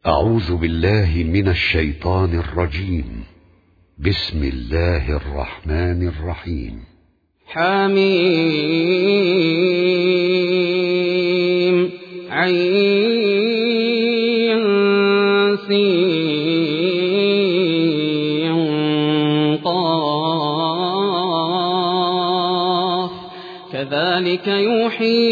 أعوذ بالله من الشيطان الرجيم. بسم الله الرحمن الرحيم. حميم عين سين قاف كذلك يوحي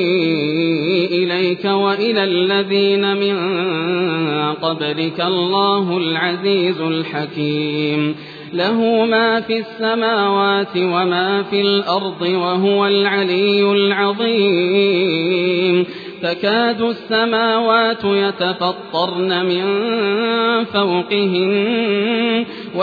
إليك وإلى الذين من قبلك الله العزيز الحكيم. له ما في السماوات وما في الأرض وهو العلي العظيم. تكاد السماوات يتفطرن من فوقهن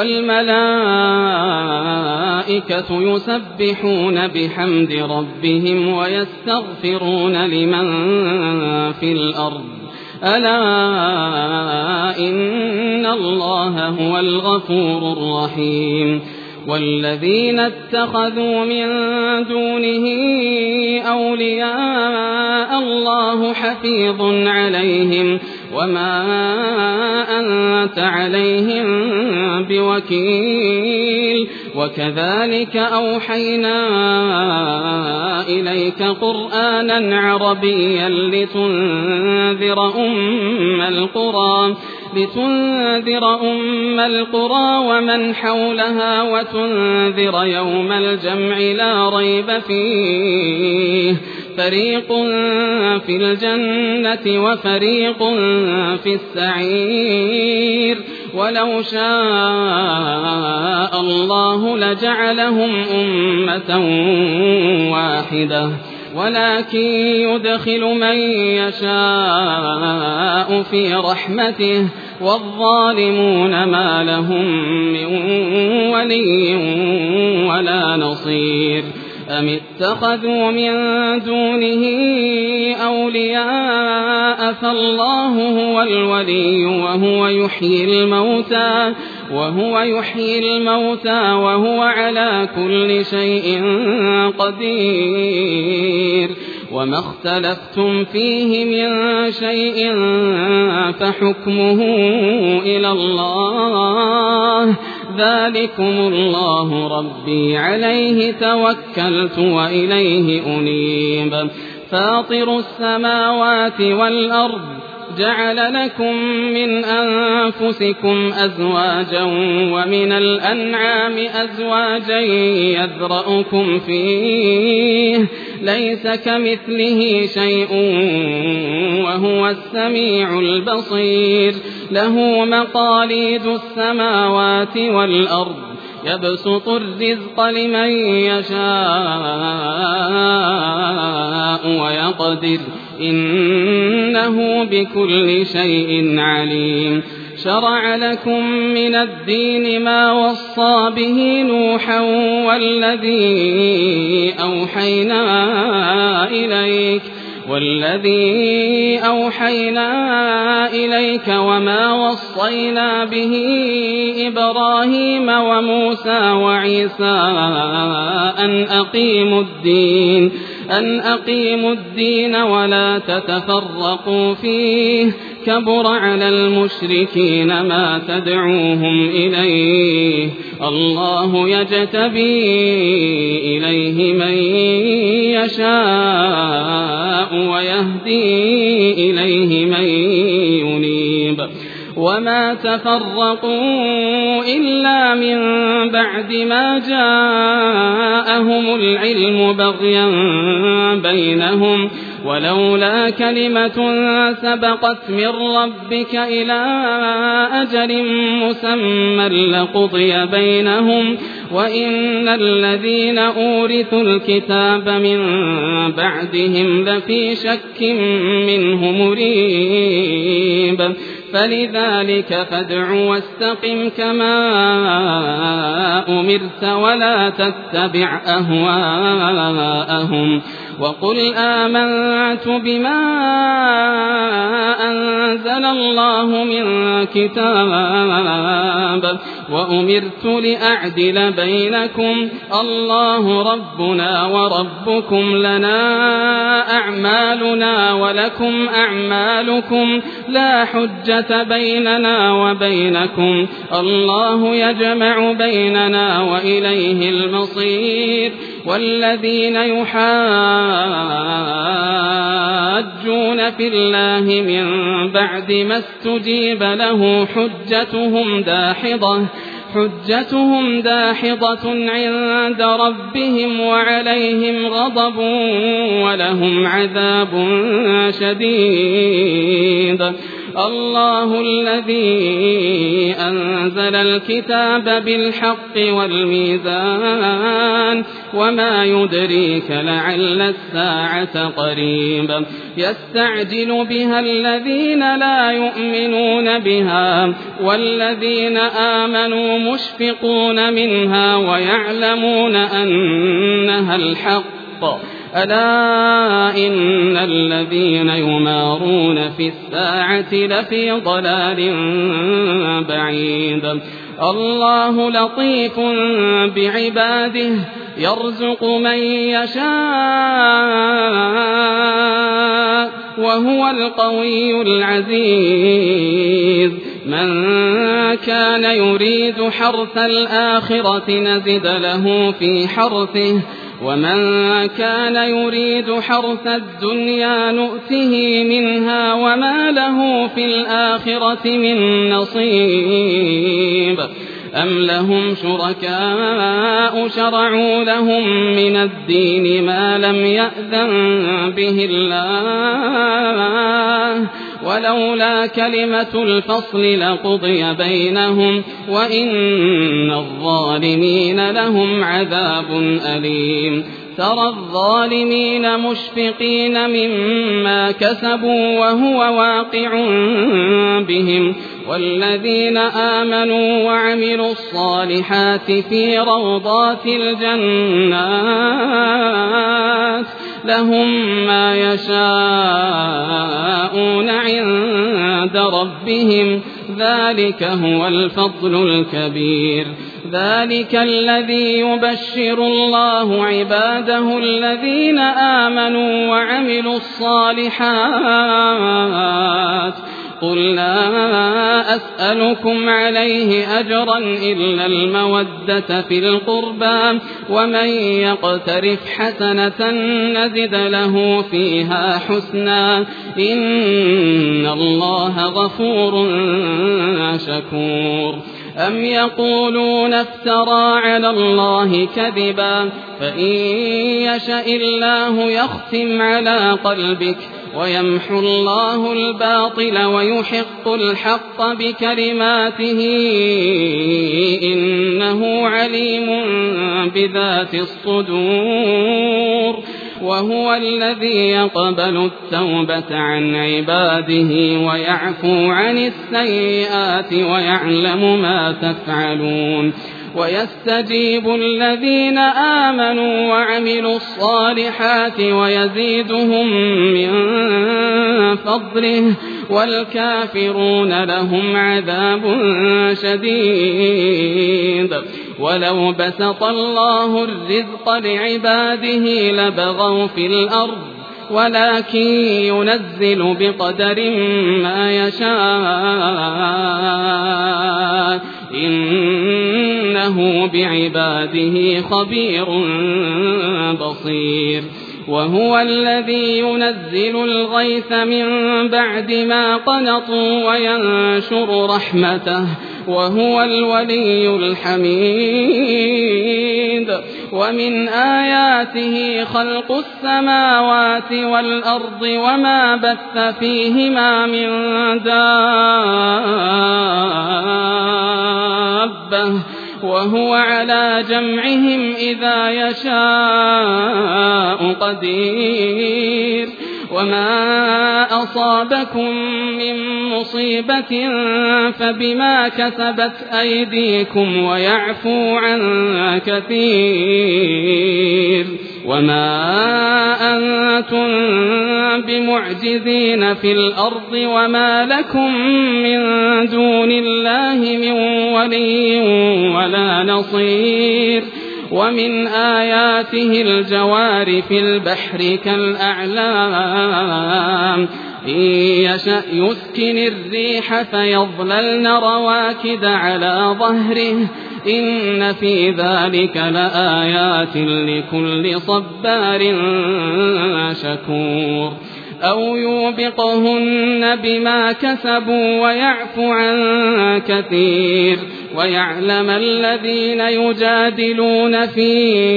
والملائكة يسبحون بحمد ربهم ويستغفرون لمن في الأرض ألا إن الله هو الغفور الرحيم. والذين اتخذوا من دونه أولياء الله حفيظ عليهم وما أنت عليهم بوكيل. وكذلك أوحينا إليك قرآنا عربيا لتنذر أم القرى ومن حولها وتنذر يوم الجمع لا ريب فيه. فريق في الجنة وفريق في السعير. ولو شاء الله لجعلهم أمة واحدة ولكن يدخل من يشاء في رحمته والظالمون ما لهم من ولي ولا نصير. أم اتخذوا من دونه أولياء فالله هو الولي وهو يحيي الموتى وهو على كل شيء قدير. وما اختلفتم فيه من شيء فحكمه إلى الله ذلكم الله ربي عليه توكلت وإليه أنيب. فاطر السماوات والأرض جعل لكم من أنفسكم أزواجا ومن الأنعام أزواجا يذرأكم فيه ليس كمثله شيء وهو السميع البصير. له مقاليد السماوات والأرض يبسط الرزق لمن يشاء ويقدر إنه بكل شيء عليم. شرع لكم من الدين ما وصى به نوحا والذي أوحينا إليك وما وصينا به إبراهيم وموسى وعيسى أن أقيموا الدين ولا تتفرقوا فيه. كبر على المشركين ما تدعوهم إليه. الله يجتبي إليه من يشاء ويهدي إليه من ينيب. وما تفرقوا إلا من بعد ما جاءهم العلم بغيا بينهم ولولا كلمة سبقت من ربك إلى أجل مسمى لقضي بينهم وإن الذين أورثوا الكتاب من بعدهم لفي شك منه مريب. فلذلك فادع واستقم كما أمرت ولا تتبع أهواءهم وقل آمنت بما أنزل الله من كتاب وأمرت لأعدل بينكم الله ربنا وربكم لنا أعمالنا ولكم أعمالكم لا حجة بيننا وبينكم الله يجمع بيننا وإليه المصير والذين يحاجون في الله من بعد ما استجيب له حجتهم داحضة عند ربهم وعليهم غضب ولهم عذاب شديد الله الذي أنزل الكتاب بالحق والميزان وما يدريك لعل الساعة قريب يستعجل بها الذين لا يؤمنون بها والذين آمنوا مشفقون منها ويعلمون أنها الحق ألا إن الذين يمارون في الساعة لفي ضلال بعيد الله لطيف بعباده يرزق من يشاء وهو القوي العزيز من كان يريد حرث الآخرة نزد له في حرثه ومن كان يريد حرث الدنيا نؤته منها وما له في الآخرة من نصيب أم لهم شركاء شرعوا لهم من الدين ما لم يأذن به الله ولولا كلمة الفصل لقضي بينهم وإن الظالمين لهم عذاب أليم ترى الظالمين مشفقين مما كسبوا وهو واقع بهم والذين آمنوا وعملوا الصالحات في روضات الجنات لهم ما يشاءون عند ربهم ذلك هو الفضل الكبير ذلك الذي يبشر الله عباده الذين آمنوا وعملوا الصالحات قل لا أسألكم عليه أجرا إلا المودة في القربى ومن يقترف حسنة نزد له فيها حسنا إن الله غفور شكور أم يقولون افترى على الله كذبا فإن يشاء الله يختم على قلبك ويمحو الله الباطل ويحق الحق بكلماته إنه عليم بذات الصدور وهو الذي يقبل التوبة عن عباده ويعفو عن السيئات ويعلم ما تفعلون ويستجيب الذين آمنوا وعملوا الصالحات ويزيدهم من فضله والكافرون لهم عذاب شديد ولو بسط الله الرزق لعباده لبغوا في الأرض ولكن ينزل بقدر ما يشاء إنه بعباده خبير بصير وهو الذي ينزل الغيث من بعد ما قنطوا وينشر رحمته وهو الولي الحميد ومن آياته خلق السماوات والأرض وما بث فيهما من دابة وهو على جمعهم إذا يشاء قدير وما أصابكم من مصيبة فبما كسبت أيديكم ويعفو عن كثير وما أنتم بمعجزين في الأرض وما لكم من دون الله من ولي ولا نصير ومن آياته الجوار في البحر كالأعلام إن يشأ يسكن الريح فيظللن رواكد على ظهره إن في ذلك لآيات لكل صبار شكور أو يوبقهن بما كسبوا ويعفو عن كثير ويعلم الذين يجادلون في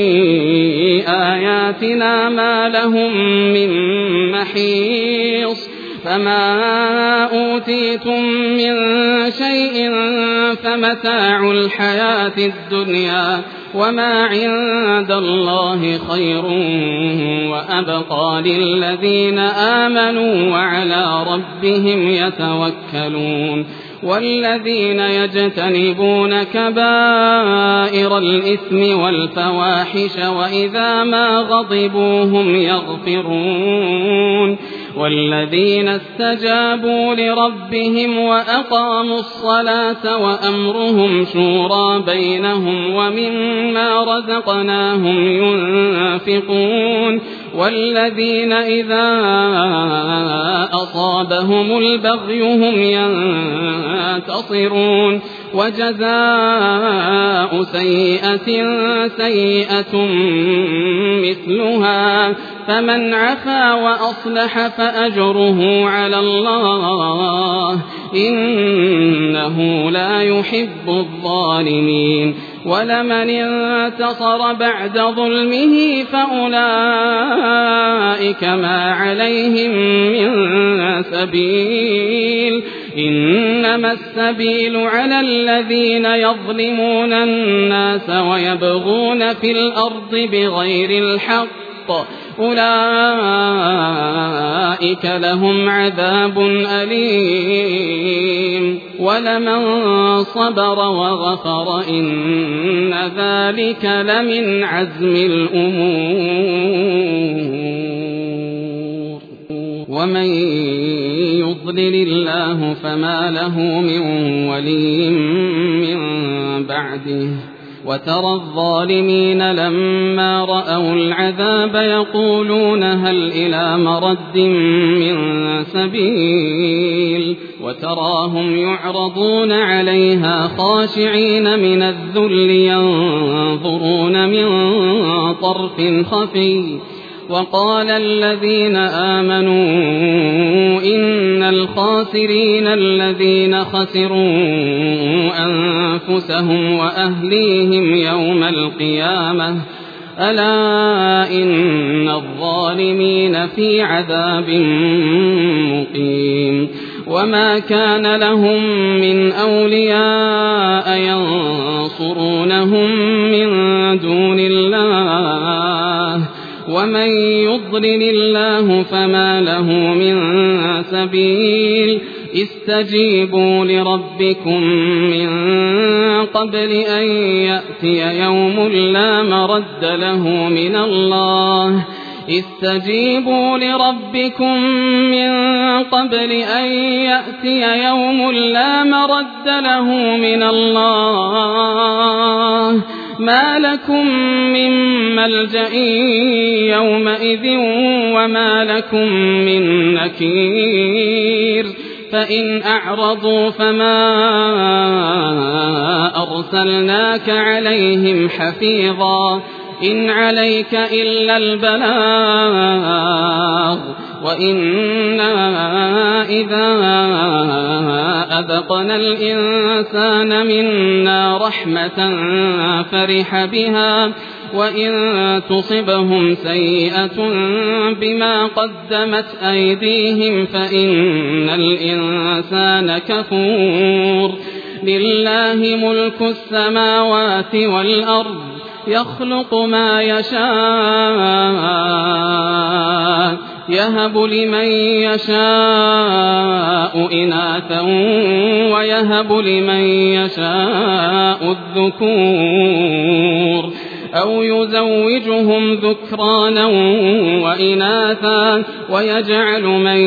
آياتنا ما لهم من محيص فما أوتيتم من شيء فمتاع الحياة الدنيا وما عند الله خير وأبقى للذين آمنوا وعلى ربهم يتوكلون والذين يجتنبون كبائر الإثم والفواحش وإذا ما غضبوا هم يغفرون والذين استجابوا لربهم وأقاموا الصلاة وأمرهم شورى بينهم ومما رزقناهم ينفقون والذين إذا أصابهم البغي هم ينتصرون وجزاء سيئة سيئة مثلها فمن عفا وأصلح فأجره على الله إنه لا يحب الظالمين ولمن انتصر بعد ظلمه فأولئك ما عليهم من سبيل إنما السبيل على الذين يظلمون الناس ويبغون في الأرض بغير الحق أولئك لهم عذاب أليم ولمن صبر وغفر إن ذلك لمن عزم الأمور ومن يضلل الله فما له من ولي من بعده وترى الظالمين لما رأوا العذاب يقولون هل إلى مرد من سبيل وتراهم يعرضون عليها خاشعين من الذل ينظرون من طرف خفي وقال الذين آمنوا إن الخاسرين الذين خسروا أنفسهم وأهليهم يوم القيامة ألا إن الظالمين في عذاب مقيم وما كان لهم من أولياء ينصرونهم من دون الله ومن يضلل الله فما له من سبيل استجيبوا لربكم من قبل أن يأتي يوم لا مرد له من الله استجيبوا لربكم من قبل أن يأتي يوم لا مرد له من الله ما لكم من ملجأ يومئذ وما لكم من نكير فإن أعرضوا فما أرسلناك عليهم حفيظا إن عليك إلا البلاغ وإنا إذا أذقنا الإنسان منا رحمة فرح بها وإن تصبهم سيئة بما قدمت أيديهم فإن الإنسان كفور لله ملك السماوات والأرض يخلق ما يشاء يهب لمن يشاء إناثا ويهب لمن يشاء الذكور أو يزوجهم ذكرانا وإناثا ويجعل من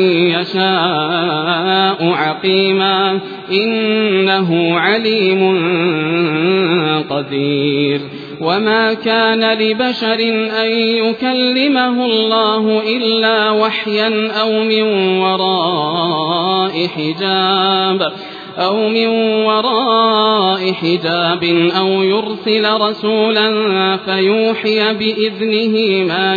يشاء عقيما إنه عليم قدير وما كان لبشر أن يكلمه الله إلا وحيا أو من وراء حجاب أو يرسل رسولا فيوحي بإذنه ما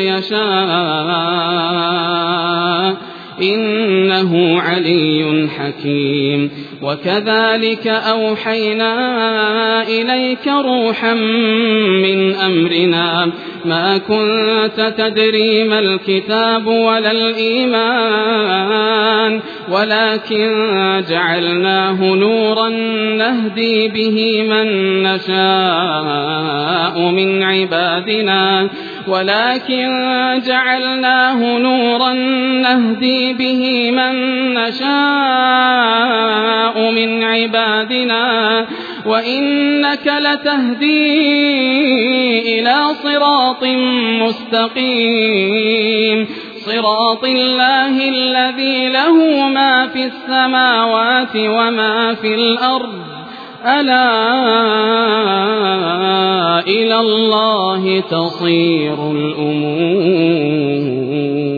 يشاء إنه علي حكيم وكذلك أوحينا إليك روحا من أمرنا ما كنت تدري ما الكتاب ولا الإيمان ولكن جعلناه نورا نهدي به من نشاء من عبادنا وإنك لتهدي إلى صراط مستقيم صراط الله الذي له ما في السماوات وما في الأرض ألا إلى الله تصير الأمور.